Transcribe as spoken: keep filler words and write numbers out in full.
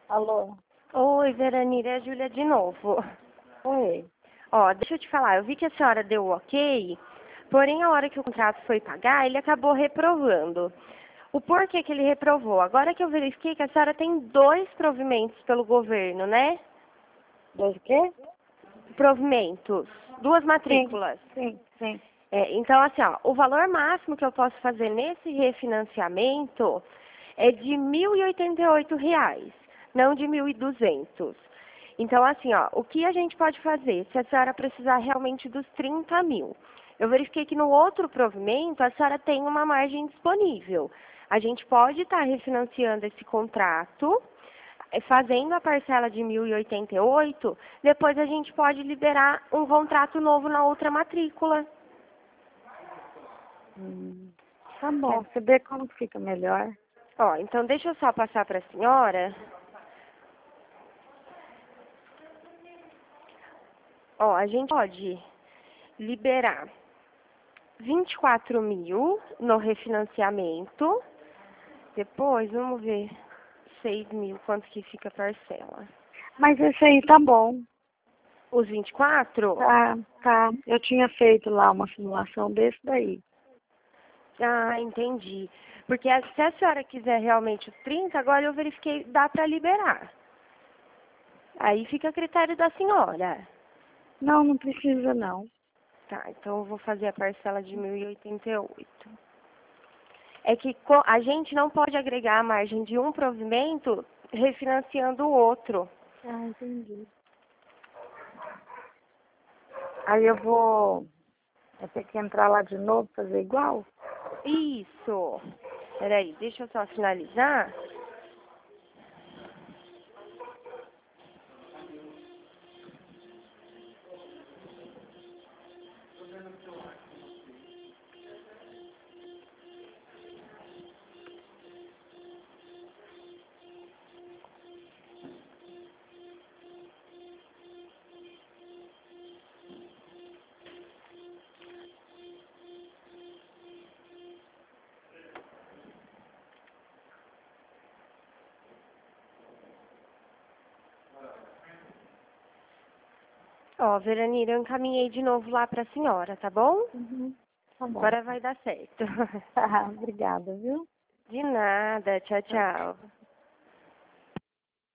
Alô? Oi, Veranira, é a Júlia de novo. Oi. Ó, deixa eu te falar, eu vi que a senhora deu o ok, porém a hora que o contrato foi pagar, ele acabou reprovando. O porquê que ele reprovou? Agora que eu verifiquei que a senhora tem dois provimentos pelo governo, né? Dois o quê? Provimentos, duas matrículas. Sim, sim. É, então, assim, ó, o valor máximo que eu posso fazer nesse refinanciamento é de mil e oitenta e oito reais, não de mil e duzentos. Então, assim, ó, o que a gente pode fazer se a senhora precisar realmente dos trinta mil? Eu verifiquei que no outro provimento a senhora tem uma margem disponível. A gente pode estar refinanciando esse contrato, eh, fazendo a parcela de mil e oitenta e oito, depois a gente pode liberar um contrato novo na outra matrícula. Hum, tá bom. Você vê como que fica melhor. Ó, então deixa eu só passar para a senhora. Ó, a gente pode liberar vinte e quatro mil no refinanciamento. Depois, vamos ver, seis mil, quanto que fica a parcela. Mas esse aí tá bom. Os vinte e quatro? Tá, tá. Eu tinha feito lá uma simulação desse daí. Ah, entendi. Porque a- se a senhora quiser realmente os trinta, agora eu verifiquei, dá para liberar. Aí fica a critério da senhora. Não, não precisa não. Tá, então eu vou fazer a parcela de mil e oitenta e oito. É que co- a gente não pode agregar a margem de um provimento refinanciando o outro. Ah, entendi. Aí eu vou... Eu ter que entrar lá de novo, fazer igual? Isso. Peraí, deixa eu só finalizar. Ó, Veranira, eu encaminhei de novo lá para a senhora, tá bom? Uhum. Tá bom. Agora vai dar certo. Tá, obrigada, viu? De nada. Tchau, tchau.